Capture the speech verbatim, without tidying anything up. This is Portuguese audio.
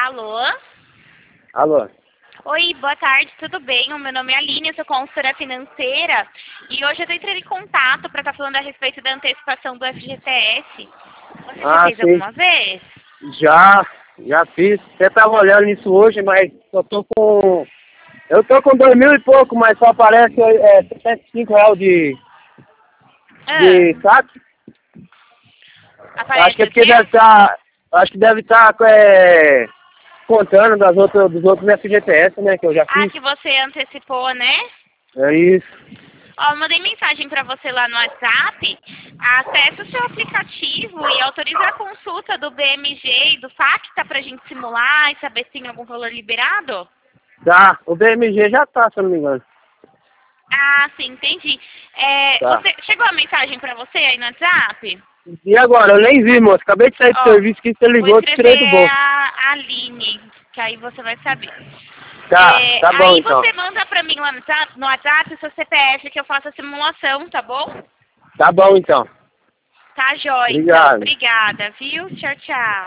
Alô? Alô? Oi, boa tarde, tudo bem? O meu nome é Aline, eu sou consultora financeira e hoje eu estou entrando em contato para estar falando a respeito da antecipação do F G T S. Você já Ah, fez sim. alguma vez? Já, já fiz. Você tava olhando nisso hoje, mas eu tô com... Eu tô com dois mil e pouco, mas só aparece é, setenta e cinco reais de, Ah, de saque. Acho aparece que é o porque quê? deve estar... Acho que deve estar é, contando das outras, dos outros F G T S, né, que eu já Ah, fiz. que você antecipou, né? É isso. Ó, eu mandei mensagem para você lá no WhatsApp. Acesse o seu aplicativo e autorize a consulta do B M G e do FACTA para a gente simular e saber se tem algum valor liberado? Tá, o B M G já tá, se eu não me engano. Ah, sim, entendi. É, Tá. você, chegou a mensagem para você aí no WhatsApp? E agora? Eu nem vi, moço. Acabei de sair do Ó, serviço que você vou ligou, eu tirei escrever do bolso. a Aline, que aí você vai saber. Tá, É, tá bom aí então. você manda pra mim lá no WhatsApp, no WhatsApp o seu C P F que eu faço a simulação, tá bom? Tá bom então. Tá jóia, então. Obrigado. Obrigada, viu? Tchau, tchau.